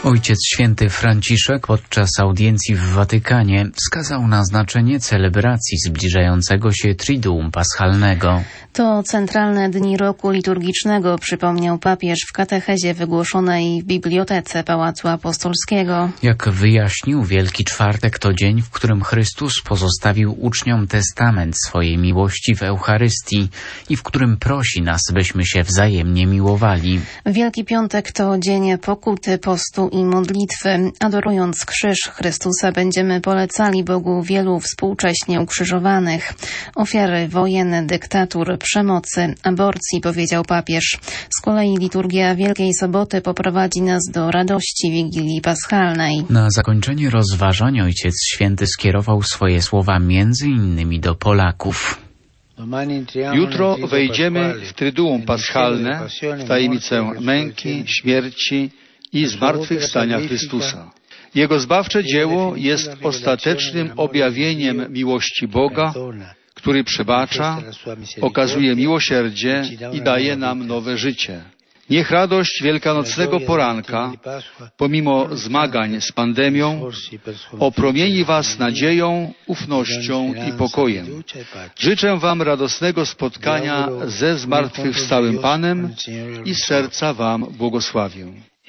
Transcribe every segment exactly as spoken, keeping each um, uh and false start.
Ojciec Święty Franciszek podczas audiencji w Watykanie wskazał na znaczenie celebracji zbliżającego się Triduum Paschalnego. To centralne dni roku liturgicznego, przypomniał papież w katechezie wygłoszonej w Bibliotece Pałacu Apostolskiego. Jak wyjaśnił, Wielki Czwartek to dzień, w którym Chrystus pozostawił uczniom testament swojej miłości w Eucharystii i w którym prosi nas, byśmy się wzajemnie miłowali. Wielki Piątek to dzień pokuty, postu i modlitwy. Adorując krzyż Chrystusa będziemy polecali Bogu wielu współcześnie ukrzyżowanych. Ofiary wojen, dyktatur, przemocy, aborcji, powiedział papież. Z kolei liturgia Wielkiej Soboty poprowadzi nas do radości Wigilii Paschalnej. Na zakończenie rozważań Ojciec Święty skierował swoje słowa między innymi do Polaków. Jutro wejdziemy w Triduum Paschalne, w tajemnicę męki, śmierci i zmartwychwstania Chrystusa. Jego zbawcze dzieło jest ostatecznym objawieniem miłości Boga, który przebacza, okazuje miłosierdzie i daje nam nowe życie. Niech radość wielkanocnego poranka, pomimo zmagań z pandemią, opromieni Was nadzieją, ufnością i pokojem. Życzę Wam radosnego spotkania ze zmartwychwstałym Panem i z serca Wam błogosławię.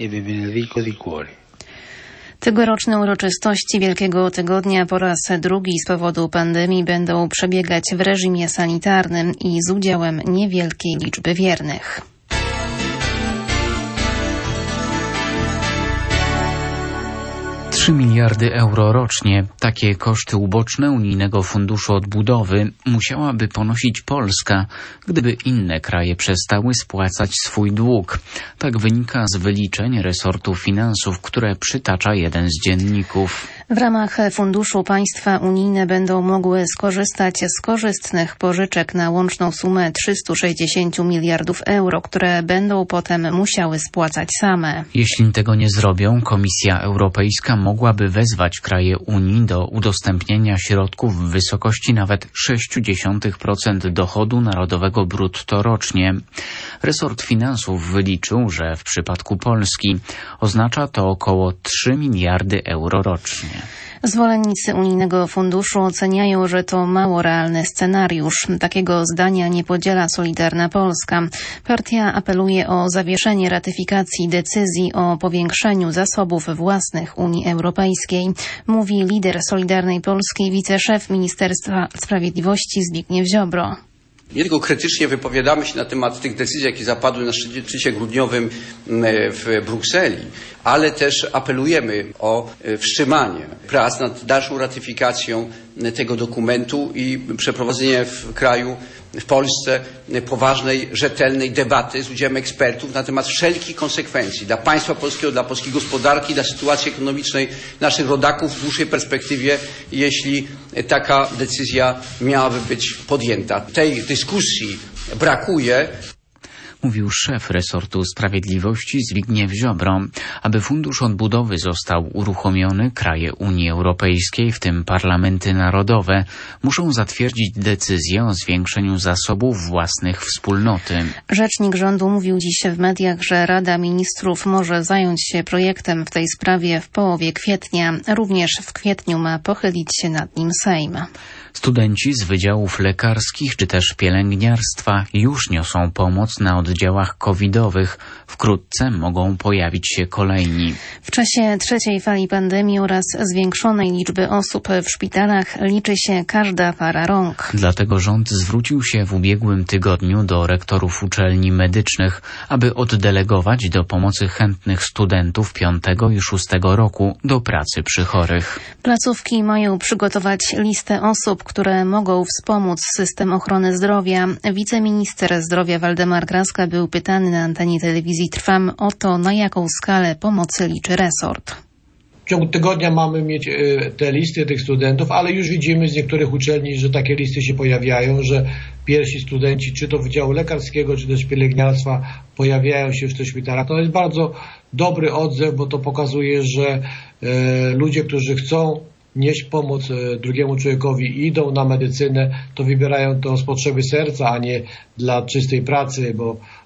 Tegoroczne uroczystości Wielkiego Tygodnia po raz drugi z powodu pandemii będą przebiegać w reżimie sanitarnym i z udziałem niewielkiej liczby wiernych. trzy miliardy euro rocznie. Takie koszty uboczne Unijnego Funduszu Odbudowy musiałaby ponosić Polska, gdyby inne kraje przestały spłacać swój dług. Tak wynika z wyliczeń resortu finansów, które przytacza jeden z dzienników. W ramach funduszu państwa unijne będą mogły skorzystać z korzystnych pożyczek na łączną sumę trzysta sześćdziesiąt miliardów euro, które będą potem musiały spłacać same. Jeśli tego nie zrobią, Komisja Europejska mogłaby wezwać kraje Unii do udostępnienia środków w wysokości nawet sześć przecinek pięć procent dochodu narodowego brutto rocznie. Resort finansów wyliczył, że w przypadku Polski oznacza to około trzy miliardy euro rocznie. Zwolennicy unijnego funduszu oceniają, że to mało realny scenariusz. Takiego zdania nie podziela Solidarna Polska. Partia apeluje o zawieszenie ratyfikacji decyzji o powiększeniu zasobów własnych Unii Europejskiej, mówi lider Solidarnej Polski, wiceszef Ministerstwa Sprawiedliwości Zbigniew Ziobro. Nie tylko krytycznie wypowiadamy się na temat tych decyzji, jakie zapadły na szczycie grudniowym w Brukseli, ale też apelujemy o wstrzymanie prac nad dalszą ratyfikacją tego dokumentu i przeprowadzenie w kraju, w Polsce poważnej, rzetelnej debaty z udziałem ekspertów na temat wszelkich konsekwencji dla państwa polskiego, dla polskiej gospodarki, dla sytuacji ekonomicznej naszych rodaków w dłuższej perspektywie, jeśli taka decyzja miałaby być podjęta. Tej dyskusji brakuje. Mówił szef resortu Sprawiedliwości Zbigniew Ziobro. Aby Fundusz Odbudowy został uruchomiony, kraje Unii Europejskiej, w tym parlamenty narodowe, muszą zatwierdzić decyzję o zwiększeniu zasobów własnych wspólnoty. Rzecznik rządu mówił dziś w mediach, że Rada Ministrów może zająć się projektem w tej sprawie w połowie kwietnia. Również w kwietniu ma pochylić się nad nim Sejm. Studenci z wydziałów lekarskich czy też pielęgniarstwa już niosą pomoc na oddziałach covidowych. Wkrótce mogą pojawić się kolejni. W czasie trzeciej fali pandemii oraz zwiększonej liczby osób w szpitalach liczy się każda para rąk. Dlatego rząd zwrócił się w ubiegłym tygodniu do rektorów uczelni medycznych, aby oddelegować do pomocy chętnych studentów piątego i szóstego roku do pracy przy chorych. Placówki mają przygotować listę osób, które mogą wspomóc system ochrony zdrowia. Wiceminister zdrowia Waldemar Kraska był pytany na antenie telewizji Trwam o to, na jaką skalę pomocy liczy resort. W ciągu tygodnia mamy mieć te listy tych studentów, ale już widzimy z niektórych uczelni, że takie listy się pojawiają, że pierwsi studenci, czy to Wydziału Lekarskiego, czy też pielęgniarstwa, pojawiają się w tych szpitalach. To jest bardzo dobry odzew, bo to pokazuje, że ludzie, którzy chcą nieść pomoc drugiemu człowiekowi i idą na medycynę, to wybierają to z potrzeby serca, a nie dla czystej pracy, bo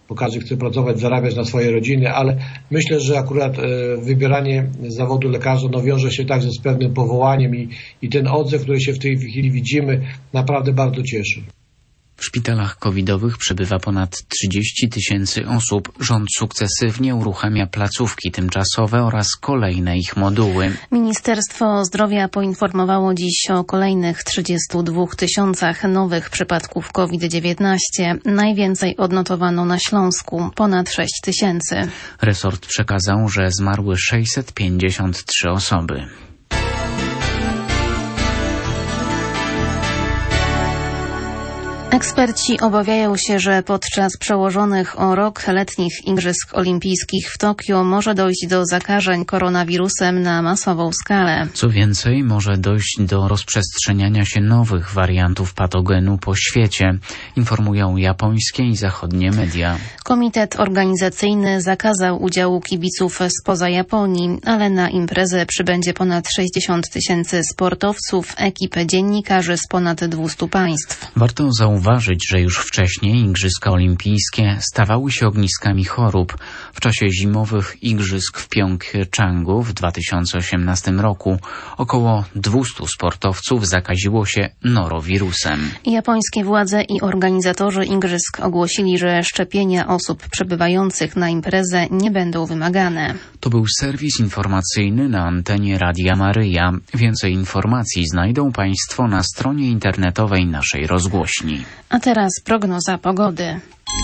bo każdy chce pracować, zarabiać na swoje rodziny, ale myślę, że akurat wybieranie zawodu lekarza no, wiąże się także z pewnym powołaniem i, i ten odzew, który się w tej chwili widzimy, naprawdę bardzo cieszy. W szpitalach covidowych przebywa ponad trzydzieści tysięcy osób. Rząd sukcesywnie uruchamia placówki tymczasowe oraz kolejne ich moduły. Ministerstwo Zdrowia poinformowało dziś o kolejnych trzydziestu dwóch tysiącach nowych przypadków COVID dziewiętnaście. Najwięcej odnotowano na Śląsku, ponad sześć tysięcy. Resort przekazał, że zmarły sześćset pięćdziesiąt trzy osoby. Eksperci obawiają się, że podczas przełożonych o rok letnich Igrzysk Olimpijskich w Tokio może dojść do zakażeń koronawirusem na masową skalę. Co więcej, może dojść do rozprzestrzeniania się nowych wariantów patogenu po świecie, informują japońskie i zachodnie media. Komitet organizacyjny zakazał udziału kibiców spoza Japonii, ale na imprezę przybędzie ponad sześćdziesiąt tysięcy sportowców, ekip dziennikarzy z ponad dwustu państw. Warto zauważyć, że już wcześniej Igrzyska Olimpijskie stawały się ogniskami chorób. W czasie zimowych Igrzysk w Pjongczangu w dwa tysiące osiemnastym roku około dwustu sportowców zakaziło się norowirusem. Japońskie władze i organizatorzy Igrzysk ogłosili, że szczepienia osób przebywających na imprezę nie będą wymagane. To był serwis informacyjny na antenie Radia Maryja. Więcej informacji znajdą Państwo na stronie internetowej naszej rozgłośni. A teraz prognoza pogody.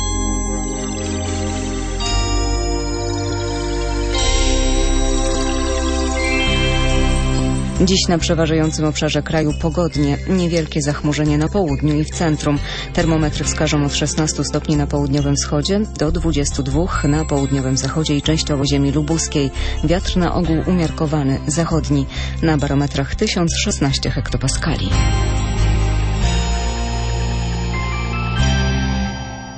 Dziś na przeważającym obszarze kraju pogodnie, niewielkie zachmurzenie na południu i w centrum. Termometry wskażą od szesnastu stopni na południowym wschodzie do dwudziestu dwóch na południowym zachodzie i częściowo ziemi lubuskiej. Wiatr na ogół umiarkowany, zachodni, na barometrach tysiąc szesnaście hektopaskali.